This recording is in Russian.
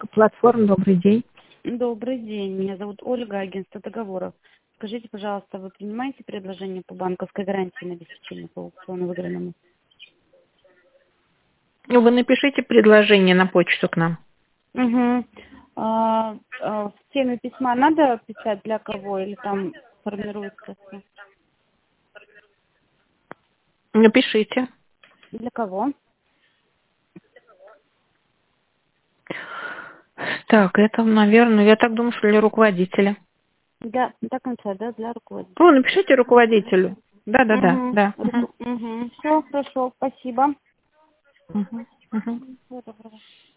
Платформа, добрый день. Добрый день, меня зовут Ольга, агентство договоров. Скажите, пожалуйста, вы принимаете предложение по банковской гарантии на обеспечение по аукциону выигранному? Ну, вы напишите предложение на почту к нам. Угу. В теме письма надо писать для кого или там формируется всё? Напишите. Для кого? Так, это, наверное, я так думаю, что для руководителя. До конца, да, для О, руководителя. напишите руководителю. Да, да, да, Угу. да. Угу. Все, хорошо, спасибо. Мгм, мгм. Всего доброго.